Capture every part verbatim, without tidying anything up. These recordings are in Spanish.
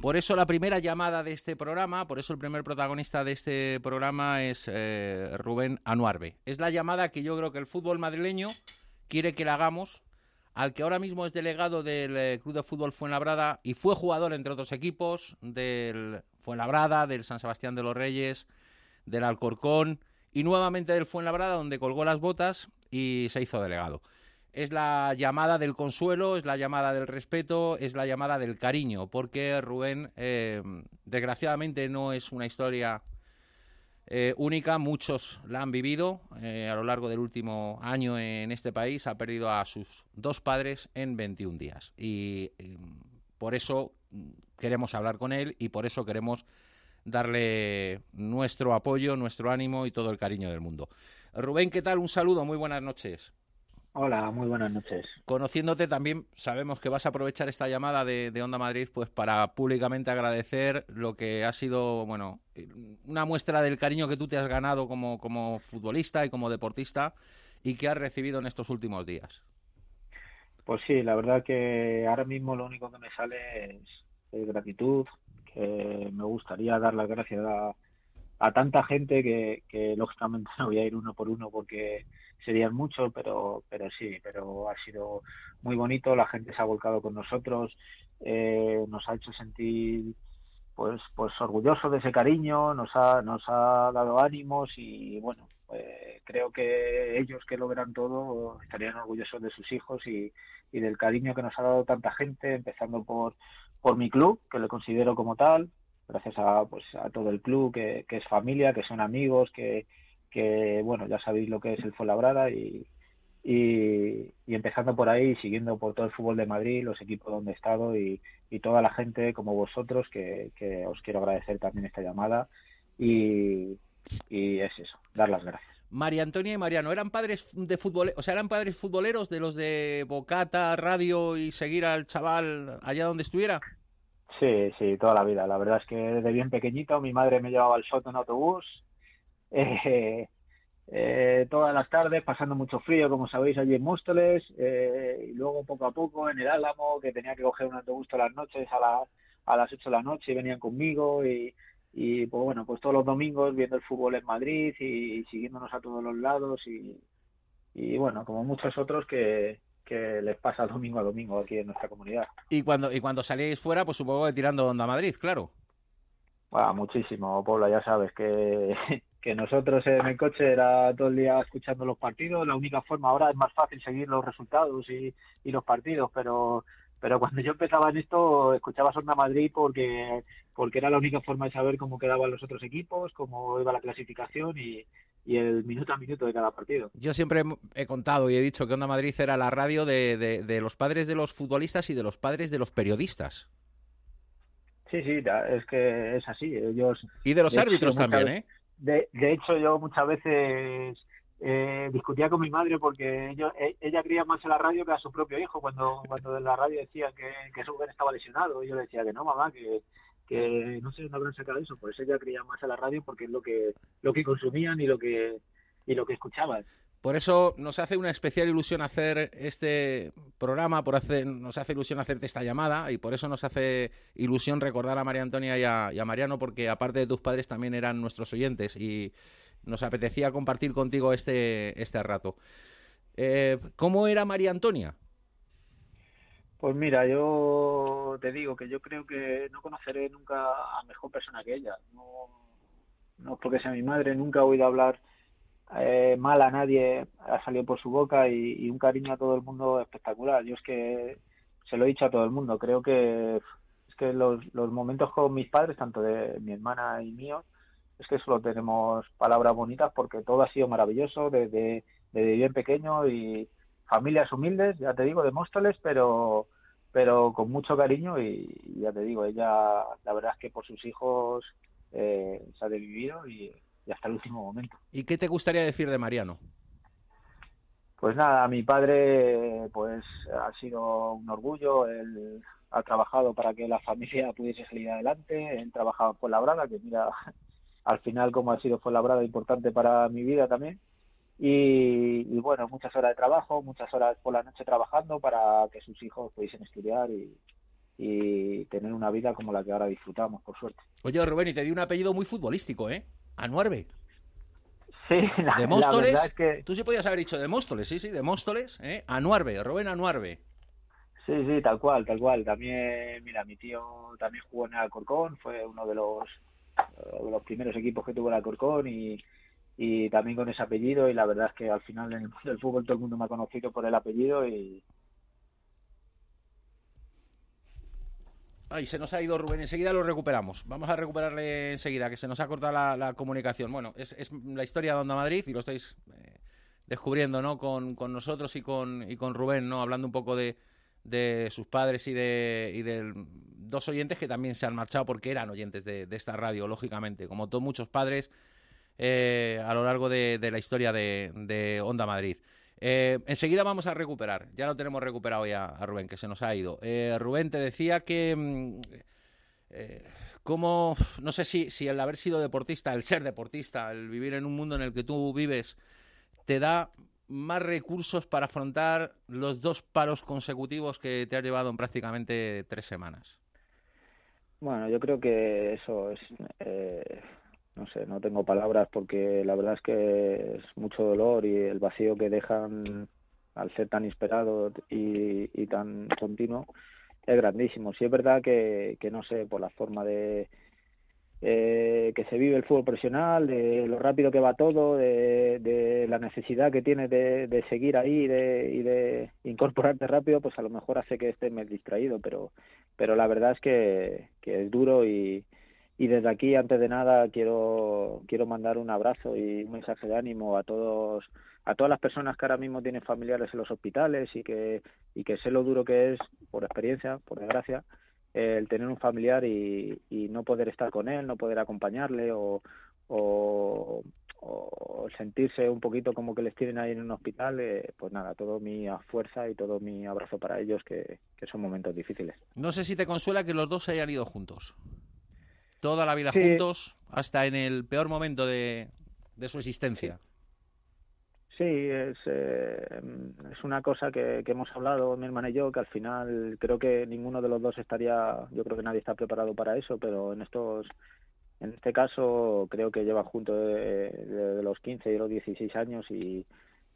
Por eso la primera llamada de este programa, por eso el primer protagonista de este programa es eh, Rubén Anuarbe. Es la llamada que yo creo que el fútbol madrileño quiere que le hagamos al que ahora mismo es delegado del eh, Club de Fútbol Fuenlabrada y fue jugador, entre otros equipos, del Fuenlabrada, del San Sebastián de los Reyes, del Alcorcón y nuevamente del Fuenlabrada, donde colgó las botas y se hizo delegado. Es la llamada del consuelo, es la llamada del respeto, es la llamada del cariño, porque Rubén, eh, desgraciadamente, no es una historia eh, única, muchos la han vivido eh, a lo largo del último año en este país, ha perdido a sus dos padres en veintiún días y eh, por eso queremos hablar con él y por eso queremos darle nuestro apoyo, nuestro ánimo y todo el cariño del mundo. Rubén, ¿qué tal? Un saludo, muy buenas noches. Hola, muy buenas noches. Conociéndote también sabemos que vas a aprovechar esta llamada de, de Onda Madrid pues para públicamente agradecer lo que ha sido, bueno, una muestra del cariño que tú te has ganado como, como futbolista y como deportista y que has recibido en estos últimos días. Pues sí, la verdad que ahora mismo lo único que me sale es, es gratitud, que me gustaría dar las gracias a, a tanta gente que, que lógicamente no voy a ir uno por uno porque serían muchos, pero, pero sí, pero ha sido muy bonito, la gente se ha volcado con nosotros, eh, nos ha hecho sentir pues pues orgullosos de ese cariño, nos ha nos ha dado ánimos y bueno, eh, creo que ellos que lo verán todo estarían orgullosos de sus hijos y, y del cariño que nos ha dado tanta gente, empezando por por mi club, que lo considero como tal, gracias a pues a todo el club que, que es familia, que son amigos, que que bueno, ya sabéis lo que es el Fuenlabrada y y, y empezando por ahí, siguiendo por todo el fútbol de Madrid, los equipos donde he estado y, y toda la gente como vosotros, que, que os quiero agradecer también esta llamada y, y es eso, dar las gracias. María Antonia y Mariano, ¿eran padres de fútbol, o sea, eran padres futboleros de los de Bocata, radio y seguir al chaval allá donde estuviera? Sí, sí, toda la vida. La verdad es que desde bien pequeñito mi madre me llevaba al Soto en autobús, eh, eh, todas las tardes, pasando mucho frío, como sabéis, allí en Móstoles, eh, y luego poco a poco en el Álamo, que tenía que coger un autobús todas las noches a, la, a las ocho de la noche y venían conmigo y, y pues bueno, pues todos los domingos viendo el fútbol en Madrid y, y siguiéndonos a todos los lados y, y bueno, como muchos otros que, que les pasa domingo a domingo aquí en nuestra comunidad. Y cuando, y cuando salíais fuera, pues supongo que tirando Onda Madrid, claro. Ah, muchísimo, Paula, ya sabes que, que nosotros en el coche era todo el día escuchando los partidos. La única forma ahora es más fácil seguir los resultados y, y los partidos, pero pero cuando yo empezaba en esto escuchaba Onda Madrid porque porque era la única forma de saber cómo quedaban los otros equipos, cómo iba la clasificación y, y el minuto a minuto de cada partido. Yo siempre he contado y he dicho que Onda Madrid era la radio de, de, de los padres de los futbolistas y de los padres de los periodistas. Sí, sí, da- es que es así. Ellos, Y de los de hecho, yo árbitros muchas también, veces, ¿eh? de, de hecho, yo muchas veces eh, discutía con mi madre porque yo, e- ella creía más en la radio que a su propio hijo cuando, cuando en la radio decían que, que su mujer estaba lesionado. Y yo le decía que no, mamá, que, que no sé dónde habrán sacado eso. Pues ella creía más en la radio porque es lo que, lo que consumían y lo que, y lo que escuchaban. Por eso nos hace una especial ilusión hacer este programa, por hacer, nos hace ilusión hacerte esta llamada y por eso nos hace ilusión recordar a María Antonia y a, y a Mariano, porque aparte de tus padres también eran nuestros oyentes y nos apetecía compartir contigo este, este rato. Eh, ¿Cómo era María Antonia? Pues mira, yo te digo que yo creo que no conoceré nunca a mejor persona que ella. No, no es porque sea mi madre, nunca he oído hablar eh, mal a nadie, ha salido por su boca y, y un cariño a todo el mundo espectacular. Yo es que se lo he dicho a todo el mundo. Creo que es que los, los momentos con mis padres, tanto de mi hermana y mío, es que solo tenemos palabras bonitas porque todo ha sido maravilloso desde, desde bien pequeño y familias humildes, ya te digo, de Móstoles, pero pero con mucho cariño y, y ya te digo, ella la verdad es que por sus hijos eh, se ha vivido y, y hasta el último momento. ¿Y qué te gustaría decir de Mariano? Pues nada, mi padre pues ha sido un orgullo, él ha trabajado para que la familia pudiese salir adelante, él trabajaba en Fuenlabrada, que mira al final cómo ha sido Fuenlabrada importante para mi vida también, y, y bueno, muchas horas de trabajo, muchas horas por la noche trabajando para que sus hijos pudiesen estudiar y, y tener una vida como la que ahora disfrutamos, por suerte. Oye, Rubén, y te di un apellido muy futbolístico, ¿eh? Anuarbe. Sí, la, De la Móstoles, verdad es que... tú sí podías haber dicho de Móstoles, sí, sí, de Móstoles, ¿eh? Anuarbe, Rubén Anuarbe. Sí, sí, tal cual, tal cual. También, mira, mi tío también jugó en el Alcorcón, fue uno de los, de los primeros equipos que tuvo el Alcorcón y, y también con ese apellido, y la verdad es que al final en el mundo del fútbol todo el mundo me ha conocido por el apellido y... Ay, se nos ha ido Rubén, enseguida lo recuperamos. Vamos a recuperarle enseguida, que se nos ha cortado la, la comunicación. Bueno, es, es la historia de Onda Madrid y lo estáis eh, descubriendo, ¿no? Con, con nosotros y con, y con Rubén, ¿no? Hablando un poco de, de sus padres y de, y de dos oyentes que también se han marchado porque eran oyentes de, de esta radio, lógicamente, como todos muchos padres eh, a lo largo de, de la historia de, de Onda Madrid. Eh, enseguida vamos a recuperar, ya lo tenemos recuperado ya a Rubén, que se nos ha ido. Eh, Rubén, te decía que eh, como, no sé si, si el haber sido deportista, el ser deportista, el vivir en un mundo en el que tú vives, te da más recursos para afrontar los dos paros consecutivos que te has llevado en prácticamente tres semanas. Bueno, yo creo que eso es... Eh... No sé, no tengo palabras porque la verdad es que es mucho dolor y el vacío que dejan al ser tan inesperado y, y tan continuo es grandísimo. Sí es verdad que, que no sé, por la forma de eh, que se vive el fútbol profesional, de lo rápido que va todo, de, de la necesidad que tienes de, de seguir ahí y de, y de incorporarte rápido, pues a lo mejor hace que estés más distraído, pero, pero la verdad es que, que es duro y Y desde aquí, antes de nada, quiero quiero mandar un abrazo y un mensaje de ánimo a todos a todas las personas que ahora mismo tienen familiares en los hospitales y que y que sé lo duro que es, por experiencia, por desgracia, el tener un familiar y, y no poder estar con él, no poder acompañarle o, o, o sentirse un poquito como que les tienen ahí en un hospital. Eh, pues nada, todo mi fuerza y todo mi abrazo para ellos, que, que son momentos difíciles. No sé si te consuela que los dos se hayan ido juntos. Toda la vida Sí, juntos, hasta en el peor momento de, de su existencia. Sí, es, eh, es una cosa que, que hemos hablado mi hermana y yo, que al final creo que ninguno de los dos estaría, yo creo que nadie está preparado para eso, pero en estos, en este caso creo que llevan juntos de, de, de los quince y los dieciséis años y,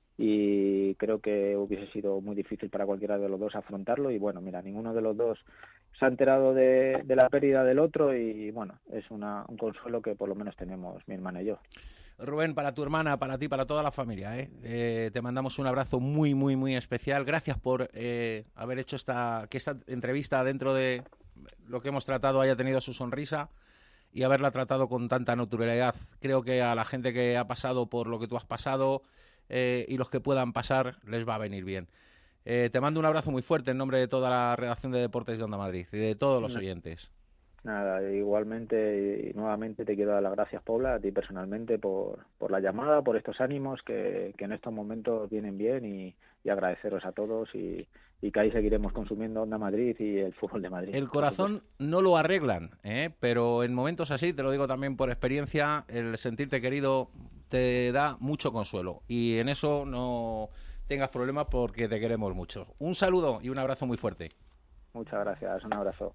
y creo que hubiese sido muy difícil para cualquiera de los dos afrontarlo y bueno, mira, ninguno de los dos se ha enterado de, de la pérdida del otro y bueno, es una, un consuelo que por lo menos tenemos mi hermana y yo. Rubén, para tu hermana, para ti, para toda la familia, ¿eh? Eh, te mandamos un abrazo muy, muy, muy especial. Gracias por eh, haber hecho esta, que esta entrevista dentro de lo que hemos tratado haya tenido su sonrisa y haberla tratado con tanta naturalidad. Creo que a la gente que ha pasado por lo que tú has pasado eh, y los que puedan pasar les va a venir bien. Eh, te mando un abrazo muy fuerte en nombre de toda la redacción de Deportes de Onda Madrid y de todos los oyentes. Nada, igualmente y nuevamente te quiero dar las gracias, Paula, a ti personalmente por, por la llamada, por estos ánimos que, que en estos momentos vienen bien y, y agradeceros a todos y, y que ahí seguiremos consumiendo Onda Madrid y el fútbol de Madrid. El corazón no lo arreglan, ¿eh? Pero en momentos así, te lo digo también por experiencia, el sentirte querido te da mucho consuelo y en eso no tengas problemas porque te queremos mucho. Un saludo y un abrazo muy fuerte. Muchas gracias, un abrazo.